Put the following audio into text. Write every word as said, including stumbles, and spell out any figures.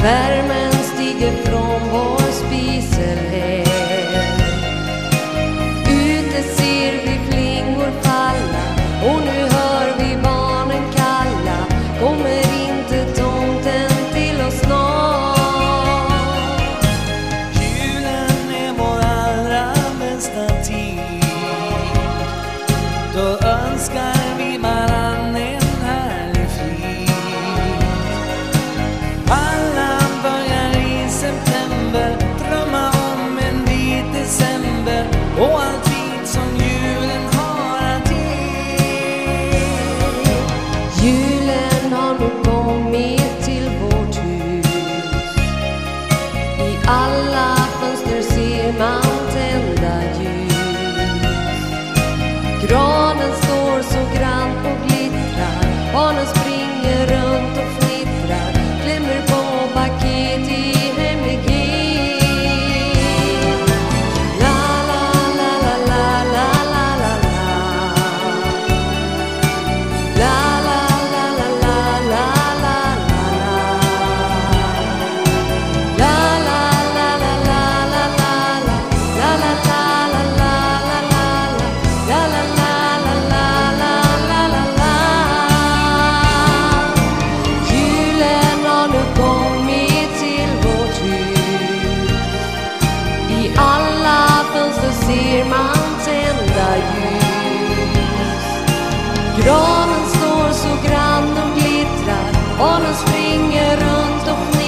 Värmen stiger från vår spiselhed. Ute ser vi flingor falla, och nu hör vi barnen kalla. Kommer inte tomten till oss snart? Julen är vår allra bästa tid. Då önskar vi varann en härlig frid. Alla börjar i september drömma om en vit december och allt fint som julen har att ge. Julen har nu kommit till vårt hus. I alla fönster ser man tända ljus. Granen står så grann och glittrar. Barnen springer runt och fnittrar. Klämmer på paket i hemlighet. La la la la la la la la la. La la la la la la la la. La la la la la la la la. La la la la la la la la. La la la la la la la la la. Julen har nu kommit till vårt hus. I alla fönster ser man tända ljus. Granen står så grann och glittrar. Barnen springer runt och